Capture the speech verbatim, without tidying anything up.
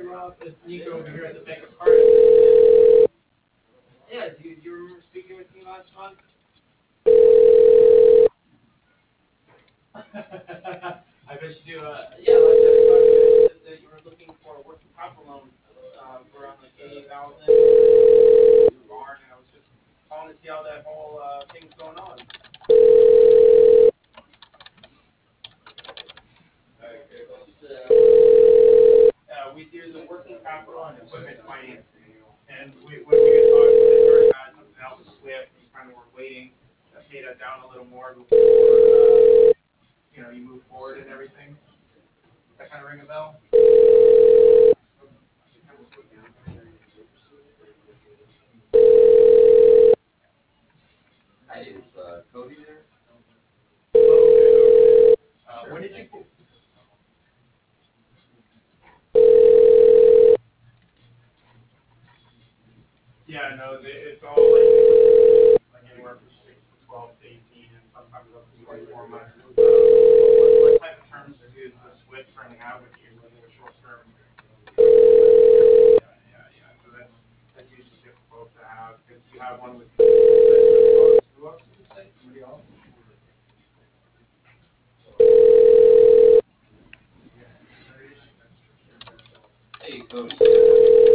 Roth. It's Nico over here at the Bank of Cardiff. Yeah, do you, do you remember speaking with me last month? I bet you do. Uh, yeah, last time we talked, you said that you were looking for a working capital loan uh, for around like eighty thousand barn, and I was just calling to see how that whole uh, thing's going on. Uh, we do the working capital and equipment financing. And we, when we had talked, you said you already had something out with Swift, and you kind of were waiting to pay that down a little more before uh, you know you move forward and everything. Does that kind of ring a bell? Hi, is uh, Cody there? Uh, Sure, when did you? thank you. Yeah, no, they, it's all like, like anywhere from six to twelve to eighteen, and sometimes up to twenty-four months. Uh, what, what type of terms does the Swift currently have with you? Like a short term? Yeah, yeah, yeah. So that's that's usually difficult to have because you have one with who else did you say? Somebody else? Hey, Cody.